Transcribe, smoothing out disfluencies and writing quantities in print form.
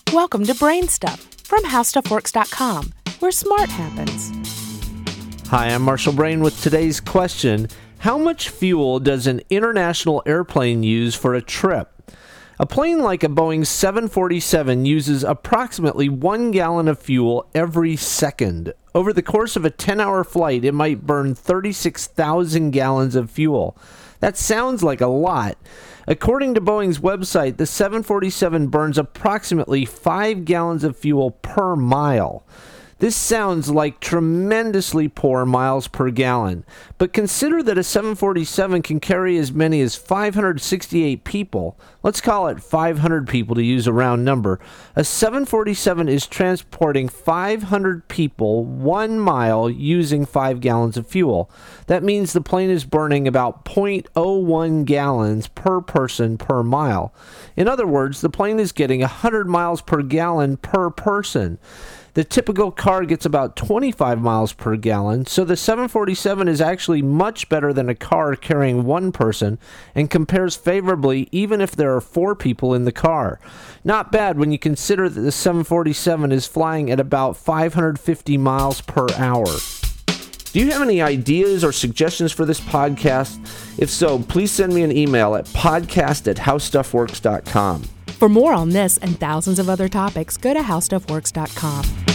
Welcome to Brain Stuff from HowStuffWorks.com, where smart happens. Hi, I'm Marshall Brain with today's question. How much fuel does an international airplane use for a trip? A plane like a Boeing 747 uses approximately 1 gallon of fuel every second. Over the course of a 10-hour flight, it might burn 36,000 gallons of fuel. That sounds like a lot. According to Boeing's website, the 747 burns approximately 5 gallons of fuel per mile. This sounds like tremendously poor miles per gallon, but consider that a 747 can carry as many as 568 people. Let's call it 500 people to use a round number. A 747 is transporting 500 people 1 mile using 5 gallons of fuel. That means the plane is burning about 0.01 gallons per person per mile. In other words, the plane is getting 100 miles per gallon per person. The typical car gets about 25 miles per gallon, so the 747 is actually much better than a car carrying one person and compares favorably even if there are 4 people in the car. Not bad when you consider that the 747 is flying at about 550 miles per hour. Do you have any ideas or suggestions for this podcast? If so, please send me an email at podcast@howstuffworks.com. For more on this and thousands of other topics, go to HowStuffWorks.com.